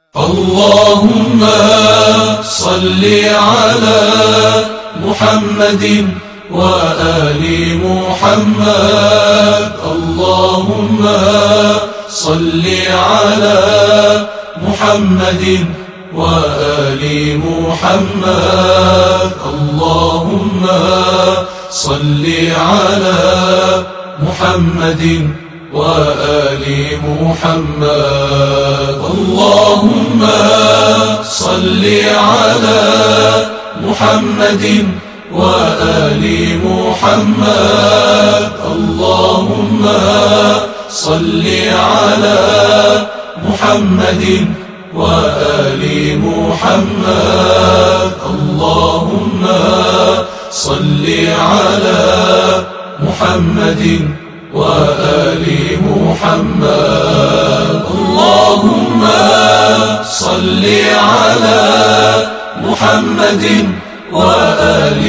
اللهم صل على محمد وآل محمد. اللهم صل على محمد وآل محمد. اللهم صل على محمد وآل محمد. اللهم صل على محمد وآل محمد. اللهم صل على محمد وآل محمد. اللهم صل على محمد وآل محمد. اللهم صل على محمد وآل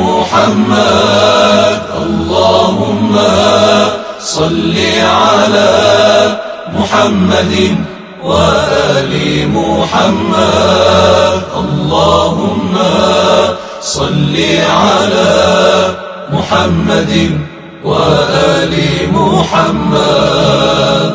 محمد. اللهم صل على محمد وآل محمد. اللهم صل على محمد وآل محمد.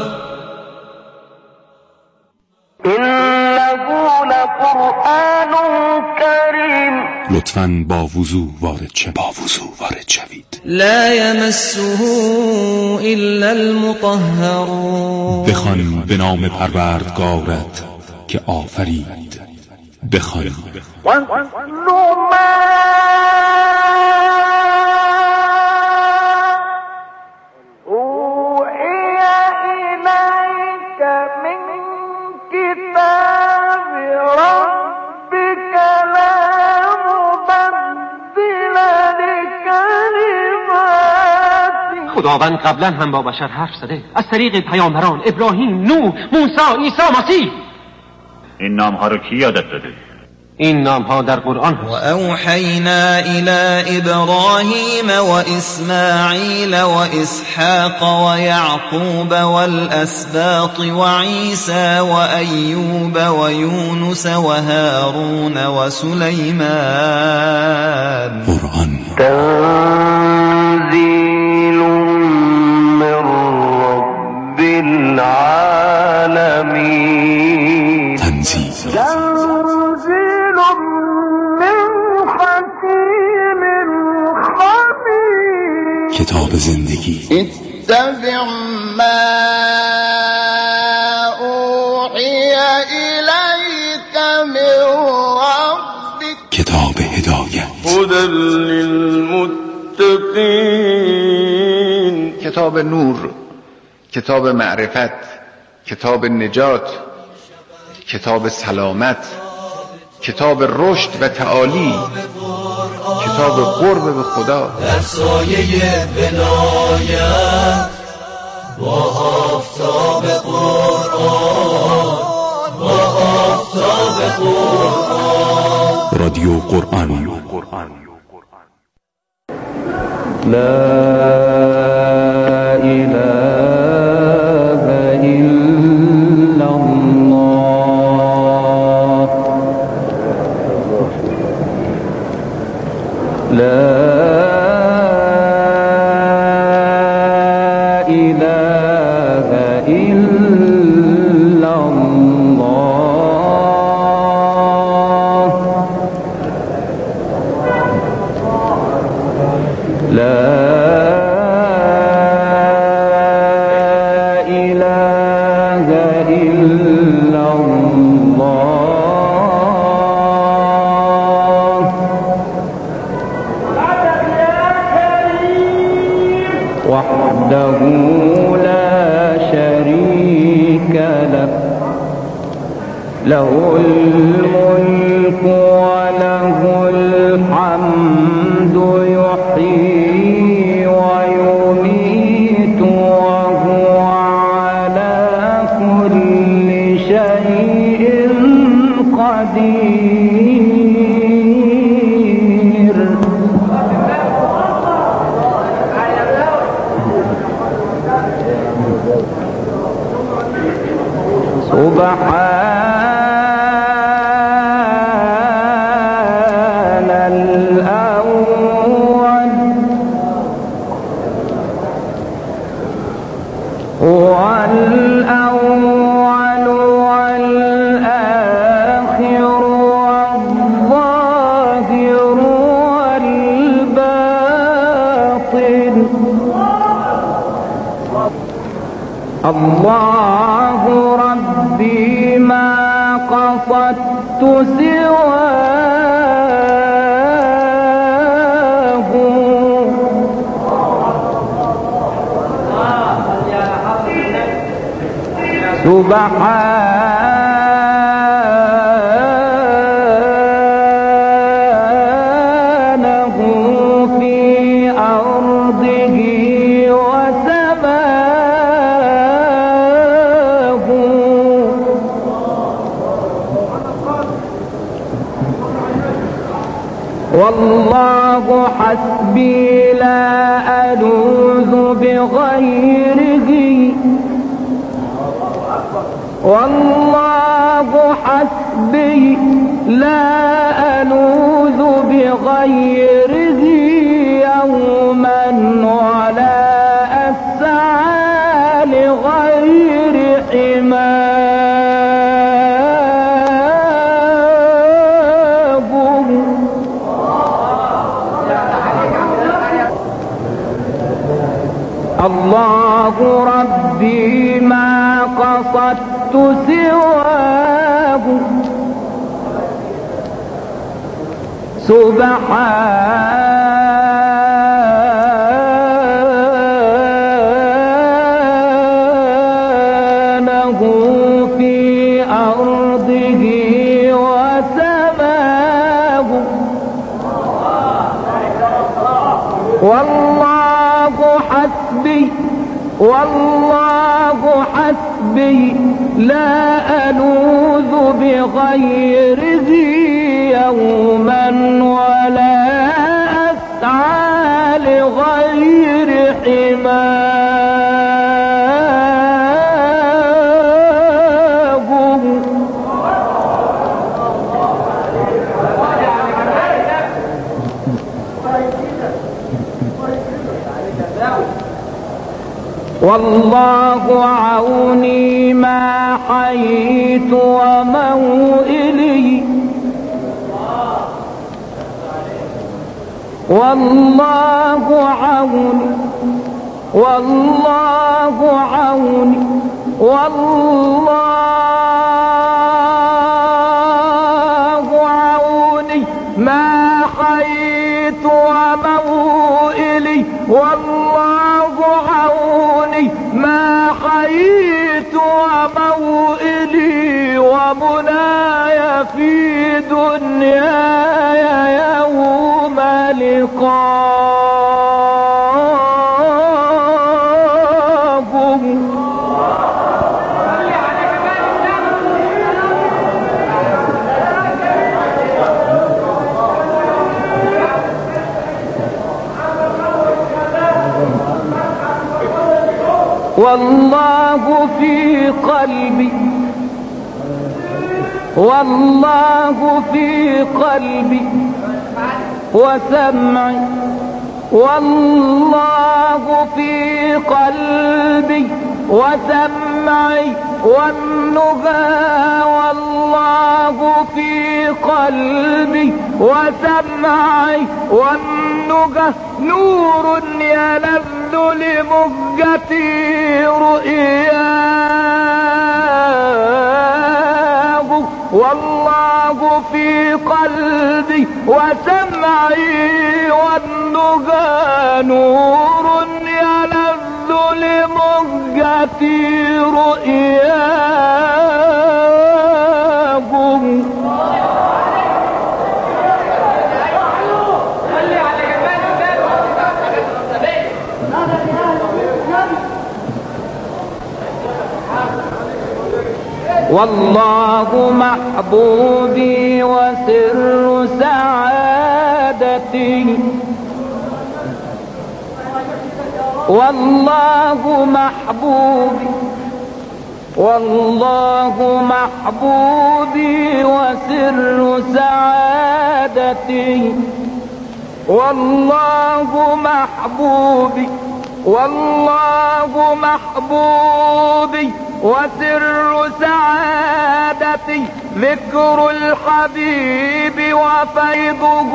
إنه لقرآن كريم. لطفاً با وضوح وارد شوید. لا يمسه إلا المطهرون. بخوان به نام پروردگارت که آفرید. بخوان خداوند قبلا هم با بشر حرف زده از طریق پیامبران ابراهیم، نوح، موسی، عیسی مسیح. این نامها رو کی یادت داده؟ این نامها در قرآن هست. وأوحينا إلى إبراهيم وإسماعيل وإسحاق ويعقوب والأسباط وعيسى وأيوب ويونس وهارون وسليمان. قرآن تنزيل من رب العالمين. تنزیل کتاب زندگی. اتبع ما اوحی الیک من ربک. کتاب هدایت. هدی للمتقین. کتاب نور، کتاب معرفت، کتاب نجات، کتاب سلامت، کتاب رشد و تعالی، کتاب قرب به خدا. در سایه ولایت با آفتاب قرآن، با آفتاب قرآن. رادیو قرآن. لا إله إلا الله. لا إله إلا الله. لا إله إلا الله. وحده لا شريك له. له الملك وله الحمد يحيي ويميت وهو على كل شيء قدير. سبحان الله ربي ما قصدت سواه سبحانه في أرضه وسماه والله حسبي لا ألوذ بغيره والله حسبي لا ألوذ بغيره يوما ولا أسعى لغير حماه الله ربي ما قصدت سواه سبحانه في أرضه وسماه والله حسبي والله حسبي لا ألوذ بغيره يوما ولا أسعى لغير حماه والله عوني ما حييت وموئلي والله عوني والله عوني والله عوني ما حييت وموئلي والله عوني ما حييت وموئلي ومناي في دنياي يوم لقاكم والله في قلبي والله في قلبي وسمعي والله في قلبي وسمعي والنهى والله في قلبي وسمعي والنهى نور يلذ لمهجتي رؤياه والله في قلبي وسمعي والنهى نور يلذ لمهجتي رؤياه والله محبوبي وسر سعادتي والله محبوبي والله محبوبي وسر سعادتي والله محبوبي والله محبوبي وسر سعادتي ذكر الحبيب وفيضه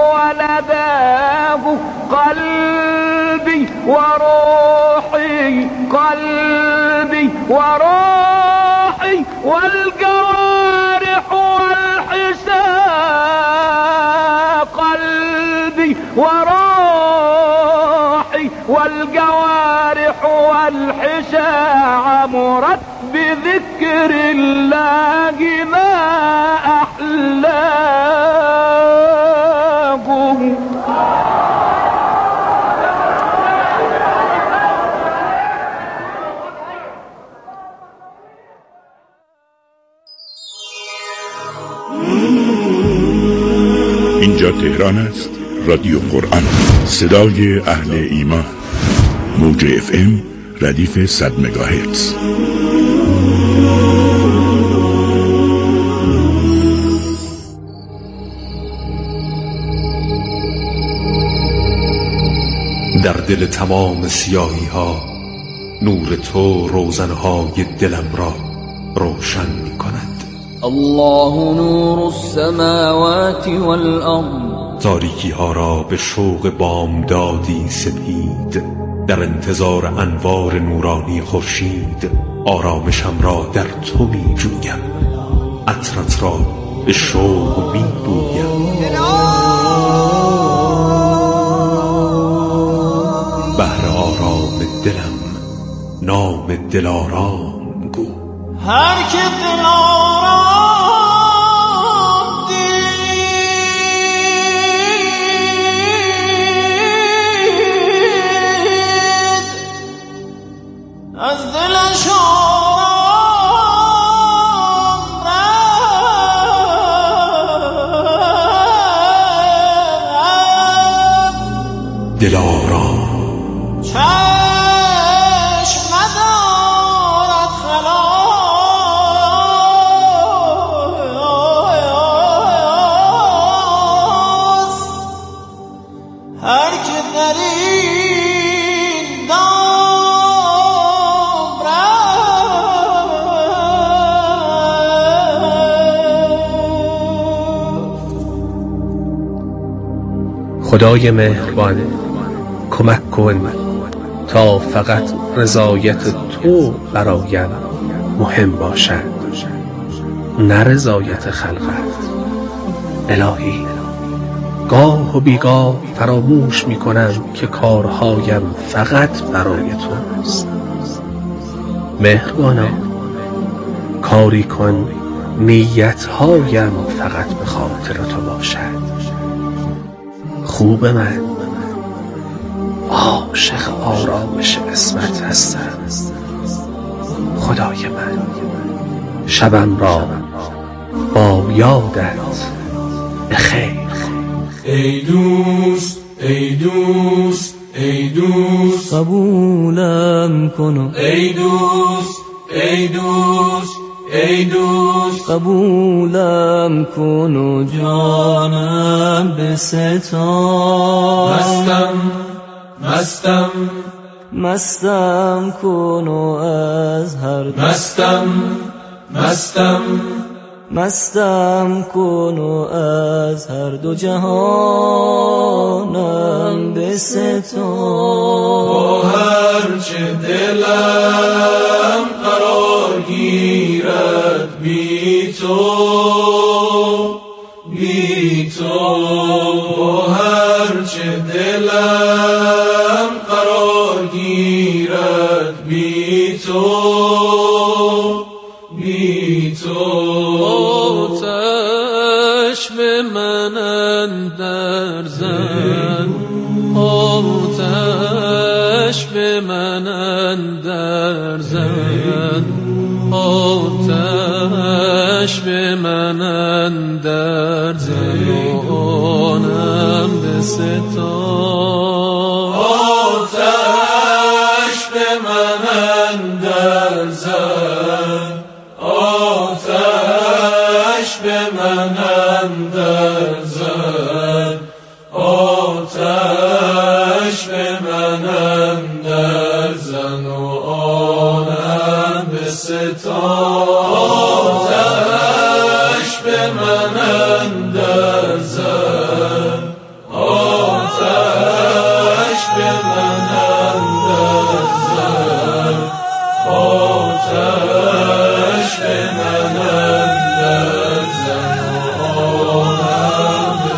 ونداه قلبي وروحي قلبي وروحي والجوارح والحساء قلبي وروحي والجوارح والحساء عمرت بذكر الله ما أحلاه. اینجا تهران است. رادیو قرآن، صدای اهل ایمان. موج FM ردیف 100 مگاهرتز. در دل تمام سیاهی ها نور تو روزنهای دلم را روشن می کند. الله نور السماوات والارض. تاریکی ها را به شوق بامدادی سپید، در انتظار انوار نورانی خورشید آرامشم را در تو می جویم، عطرت را به شوق می بویم. بهر آرام دلم نام دلارام گو. هر که دلارام از دلش دلارام چشم ندارد خلاص. هر که در این دام رفت. خدای مهربان، کمک کن تا فقط رضایت تو برایم مهم باشد، نه رضایت خلقت. الهی، گاه و بیگاه فراموش می کنم که کارهایم فقط برای توست. مهربانا، کاری کن نیتهایم فقط به خاطر تو باشد. خوب من، عاشق آرامش اسمت هستم. خدای من، شبم را با یادت به خیر. ای دوست ای دوست ای دوست قبولم کن. ای دوست ای دوست ای دوست قبولم کن و جانم بستان. مستم کن و از هر مستم کن و از هر دو جهانم بستان. با هر چه دلم قرار گیرد بی تو با هر چه دلم قرار گیرد بی تو آتش به من اندر زن، آتش به من اندر زن، آتش به من اندر زن و آنم بستان. آتش به من اندر زن، آتش به من اندر زن، آتش به من اندر زن و آنم بستان. آتش به من اندازد، آتش به من اندازد، آتش به من اندازد، آهم به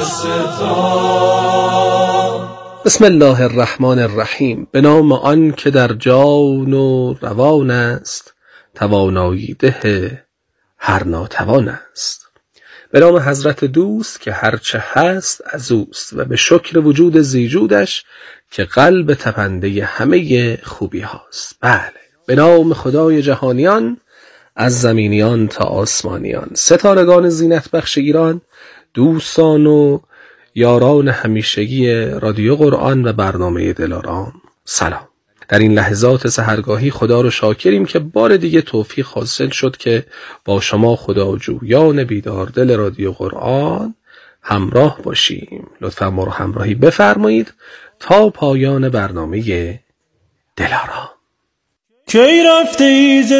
ستان. بسم الله الرحمن الرحیم. به نام آن که در جان و روان است، توانایی ده هر ناتوان است. به نام حضرت دوست که هرچه هست از اوست و به شکر وجود زیجودش که قلب تپنده همه خوبی هاست. بله، به نام خدای جهانیان از زمینیان تا آسمانیان، ستارگان زینت بخش ایران، دوستان و یاران همیشگی رادیو قرآن و برنامه دلارام، سلام. در این لحظات سحرگاهی خدا رو شاکریم که بار دیگه توفیق حاصل شد که با شما خداجویان بیدار دل رادیو قرآن همراه باشیم. لطفا ما رو همراهی بفرمایید تا پایان برنامه دلارام. کی رفتی ز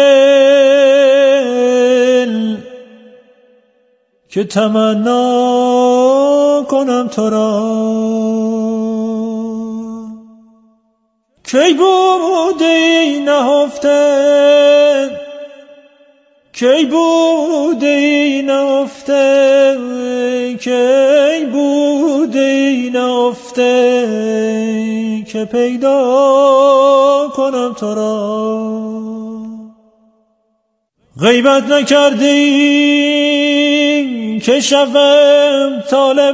دل که تمنا کنم تو را، کی بودی نهفته، کی بودی نهفته، کی بودی نهفته که پیدا کنم تو را. غیبت نکردی که شوم طالب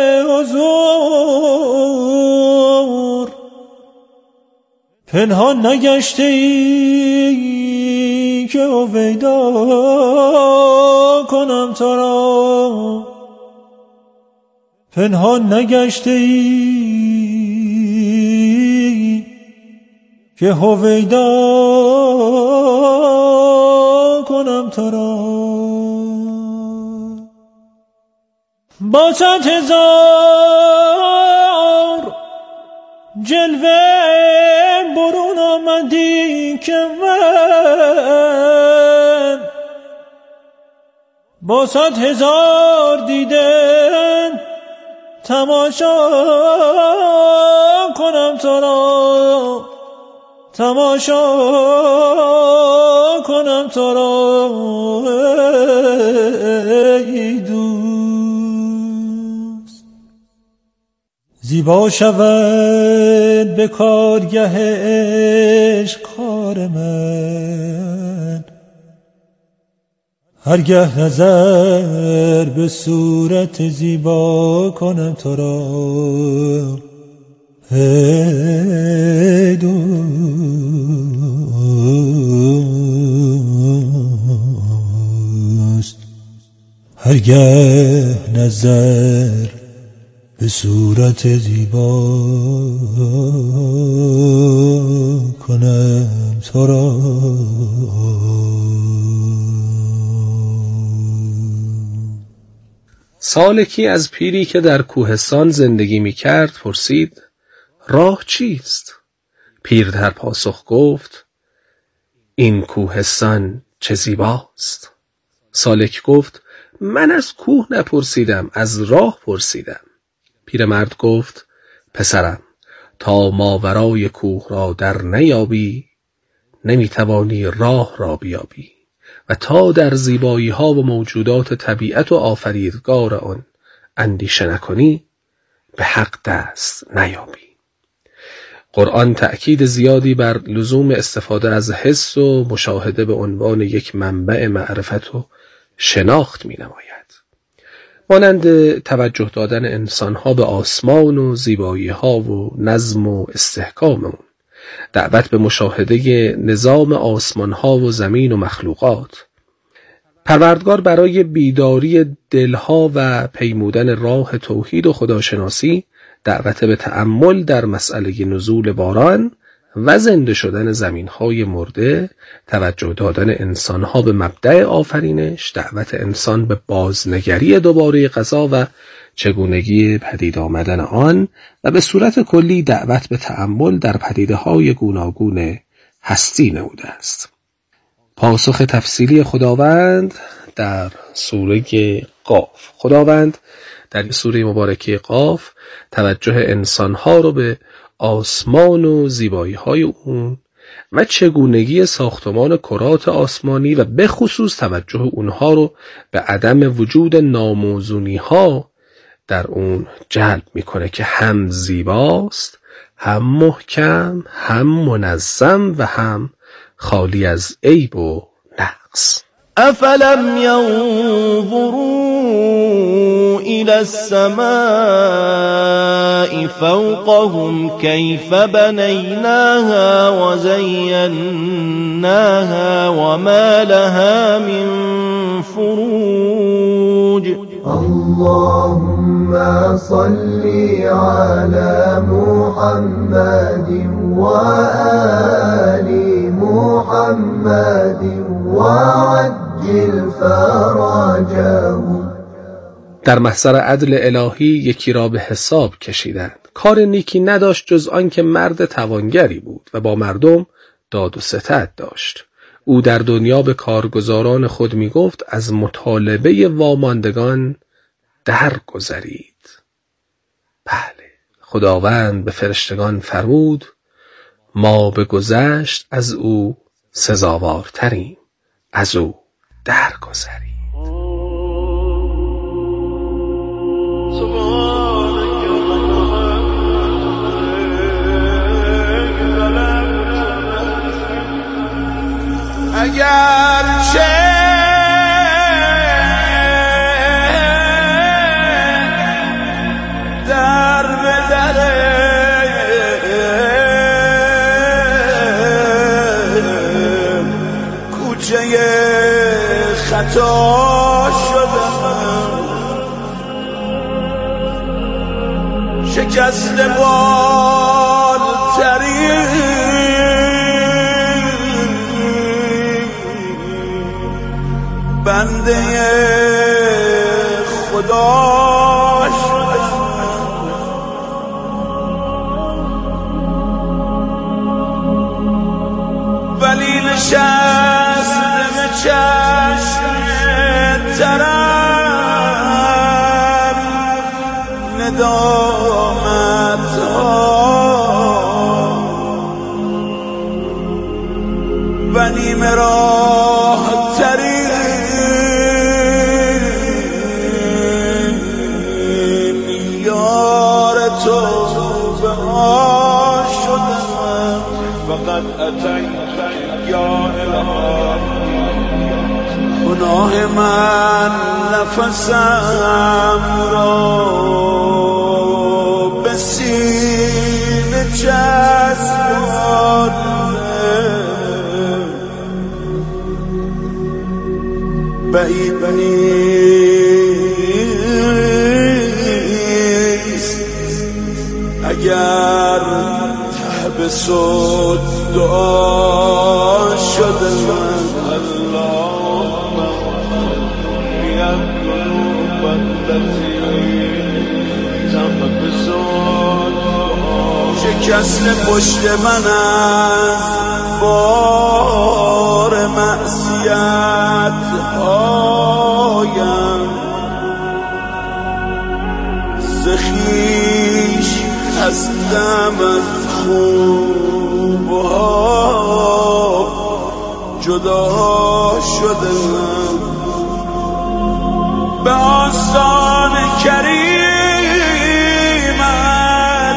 حضور، پنهان نگشتی که هویدا کنم تو را، پنهان نگشتی که هویدا کنم تو را. با 100,000 جلوه برون آمدی که من با 100,000 دیدن تماشا کنم تو را، تماشا کنم تو را ای دوست. زیبا شود به کارگه عشق کار من، هرگه نظر به صورت زیبا کنم تو را ای دوست. هرگه نظر به صورت زیبا کنم تو را. سالکی از پیری که در کوهستان زندگی می کرد پرسید: راه چیست؟ پیر در پاسخ گفت: این کوهستان چه زیباست. سالک گفت: من از کوه نپرسیدم، از راه پرسیدم. پیرمرد گفت: پسرم، تا ماورای کوه را در نیابی نمیتوانی راه را بیابی و تا در زیبایی ها و موجودات طبیعت و آفریدگار آن اندیشه نکنی به حق دست نیابی. قرآن تأکید زیادی بر لزوم استفاده از حس و مشاهده به عنوان یک منبع معرفت و شناخت می نماید. مانند توجه دادن انسانها به آسمان و زیبایی ها و نظم و استحکام اون، دعوت به مشاهده نظام آسمان ها و زمین و مخلوقات. پروردگار برای بیداری دلها و پیمودن راه توحید و خداشناسی دعوت به تأمل در مسئله نزول باران و زنده شدن زمینهای مرده، توجه دادن انسانها به مبدأ آفرینش، دعوت انسان به بازنگری دوباره قضا و چگونگی پدید آمدن آن و به صورت کلی دعوت به تأمل در پدیده‌های گوناگون هستی نموده است. پاسخ تفصیلی خداوند در سوره قاف. خداوند در سوره مبارکه قاف توجه انسانها رو به آسمان و زیبایی‌های اون و چگونگی ساختمان کرات آسمانی و به خصوص توجه اونها رو به عدم وجود ناموزونی‌ها در اون جلب میکنه که هم زیباست، هم محکم، هم منظم و هم خالی از عیب و نقص. افلم ينظروا الى السماء فوقهم كيف بنيناها وزيناها وما لها من فروج. اللهم صل على محمد وآل محمد وعجل فرجهم. در محضر عدل الهی یکی را به حساب کشیدند. کار نیکی نداشت جز آن که مرد توانگری بود و با مردم داد و ستد داشت. او در دنیا به کارگزاران خود می گفت از مطالبه واماندگان درگذرید. بله، خداوند به فرشتگان فرمود ما به گذشت از او سزاوارتریم، از او درگذریم. اگر چه در به در کوچه خطا شدم، شکست بالترین بنده خدا شدم. ولی نشست به چشم طرف ندامت ها و نیمه راه ترین تو به ما شدم. فقط اتیت یا الهی، گناه من نفسم را به سینه چسبانده، بعید اگر تحبس و دعا شده من. اللهم بیالقلوب التي تحبس و دعا. شکست پشت من از بار معصیت هایم، زخیش هستم از خوبها جدا شدم. به آستان کریمت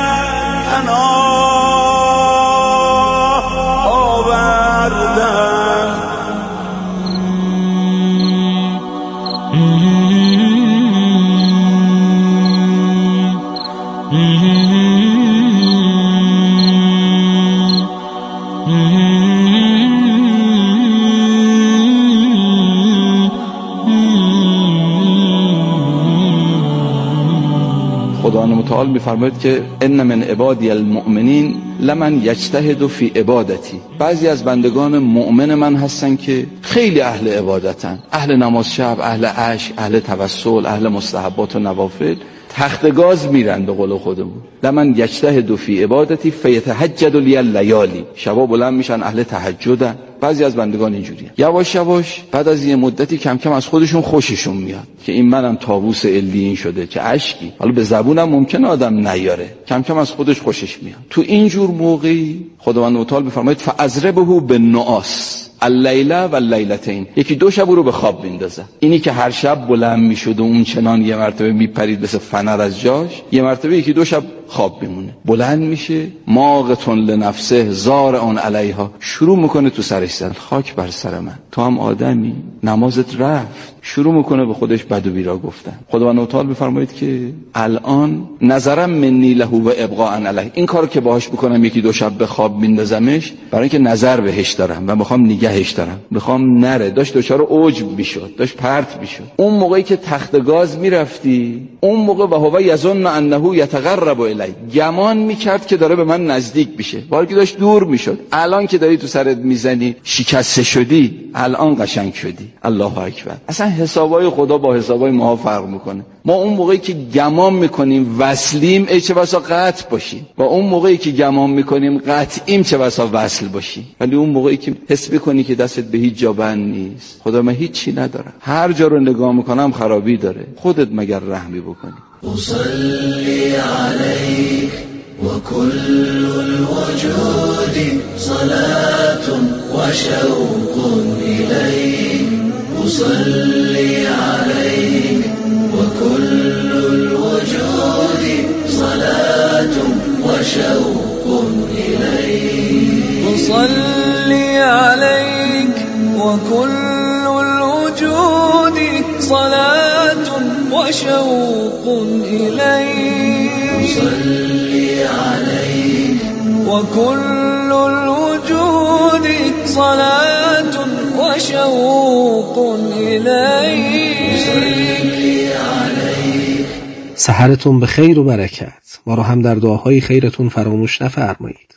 پناه آوردم. خداوند متعال می‌فرماید که ان من عبادی المؤمنین لمن یجتهد فی عبادتی. بعضی از بندگان مؤمن من هستن که خیلی اهل عبادتن، اهل نماز شب، اهل عشق، اهل توسل، اهل مستحبات و نوافل، تخت گاز میرن به قول خودمون. لمن یجتهد فی عبادتی فیتهجد لی اللیالی، شبا بلند میشن اهل تهجدن. بعضی از بندگان اینجوریه، یواش یواش بعد از یه مدتی کم کم از خودشون خوششون میاد که این منم طاووس علیین شده، چه اشکی. حالا به زبونم ممکنه آدم نیاره، کم کم از خودش خوشش میاد. تو اینجور موقعی خداوند متعال بفرماید فاضربه بالنعاس اللیله و اللیلتین، یکی دو شب رو به خواب میندازه. اینی که هر شب بلند میشد و اون چنان یه مرتبه میپرید مثل فنر از جاش، یه مرتبه یکی دو شب خواب میمونه، بلند میشه ماغتون لنفسه زارعون علیها، شروع میکنه تو سرش زدن، خاک بر سر من، تو هم آدمی، نمازت رفت، شروع میکنه به خودش بد و بیرا گفتن. خداوند تعالی بفرمایید که الان نظرم منی له و ابقاء علیه، این کارو که باهاش بکنم یکی دو شب به خواب میندازمش برای اینکه نظر بهش دارم و میخوام نگهش دارم، میخوام نره. داشت دچار عجب میشد، داشت پرت میشد. اون موقعی که تخت گاز میرفتی، اون موقع و هو یظن انه یتقرب الی، گمان میکرد که داره به من نزدیک میشه، باری که داشت دور میشد. الان که داری تو سرت میزنی شکسته شدی، الان قشنگ شدی. الله اکبر. اصلا حسابای خدا با حسابای ما فرق میکنه. ما اون موقعی که گمان میکنیم وصلیم، چه بسا قطع باشیم، و اون موقعی که گمان میکنیم قطعیم، چه بسا وصل باشیم. ولی اون موقعی که حس بکنی که دستت به هیچ جا بند نیست، خدا من هیچی ندارم، هر جا رو نگاه میکنم خرابی داره، خودت مگر رحمی بکنی. أصلي عليك وكل الوجود صلاة وشوق إليك، أصلي عليك وكل الوجود صلاة وشوق إليك، أصلي عليك وكل الوجود صلاة وشوق إليك، أصلي عليك وكل الوجود صلاة وشوق إليك. سحرتون به خیر و برکت. ما رو هم در دعاهای خیرتون فراموش نفرمایید.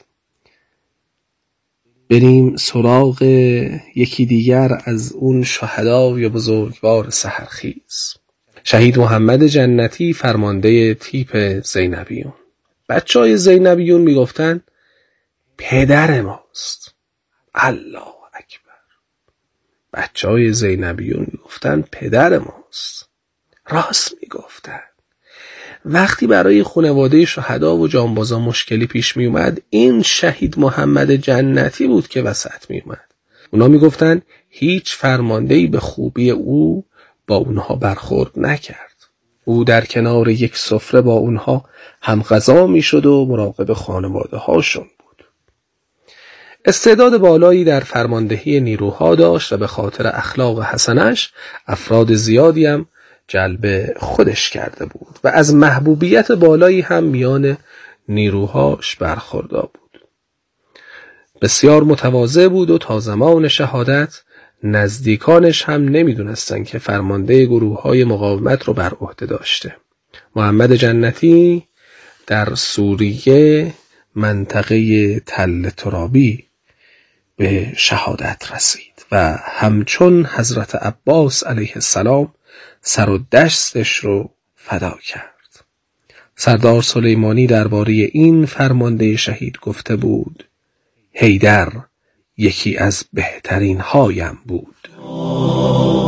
بریم سراغ یکی دیگر از اون شهدای بزرگوار سحرخیز، شهید محمد جنتی، فرمانده تیپ زینبیون. بچهای زینبیون میگفتن پدر ماست. الله اکبر. بچهای زینبیون میگفتن پدر ماست. راست میگفتن. وقتی برای خانواده شهدا و جانبازا مشکلی پیش می اومد، این شهید محمد جنتی بود که وسط می اومد. اونا می گفتن هیچ فرماندهی به خوبی او با اونها برخورد نکرد. او در کنار یک سفره با اونها هم غذا می شد و مراقب خانواده هاشون بود. استعداد بالایی در فرماندهی نیروها داشت و به خاطر اخلاق حسنش افراد زیادی هم جلب خودش کرده بود و از محبوبیت بالایی هم میان نیروهاش برخوردار بود. بسیار متواضع بود و تا زمان شهادت نزدیکانش هم نمیدونستن که فرمانده گروه‌های مقاومت رو بر عهده داشته. محمد جنتی در سوریه منطقه تل ترابی به شهادت رسید و همچون حضرت عباس علیه السلام سر و دستش رو فدا کرد. سردار سلیمانی درباره این فرمانده شهید گفته بود حیدر یکی از بهترین هایم بود.